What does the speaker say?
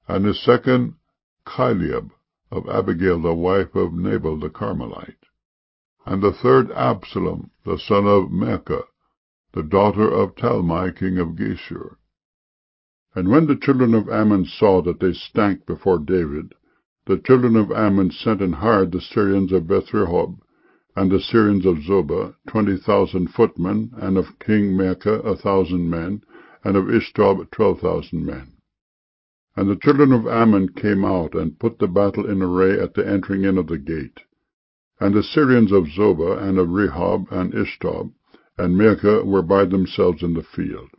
and the second Chileab, of Abigail the wife of Nabal the Carmelite, and the third Absalom, the son of Maacah, the daughter of Talmai king of Geshur. And when the children of Ammon saw that they stank before David, the children of Ammon sent and hired the Syrians of Beth-rehob, and the Syrians of Zobah, 20,000 footmen, and of King Maacah 1,000 men, and of Ishtob 12,000 men. And the children of Ammon came out, and put the battle in array at the entering in of the gate. And the Syrians of Zobah, and of Rehob, and Ishtob, and Maacah were by themselves in the field.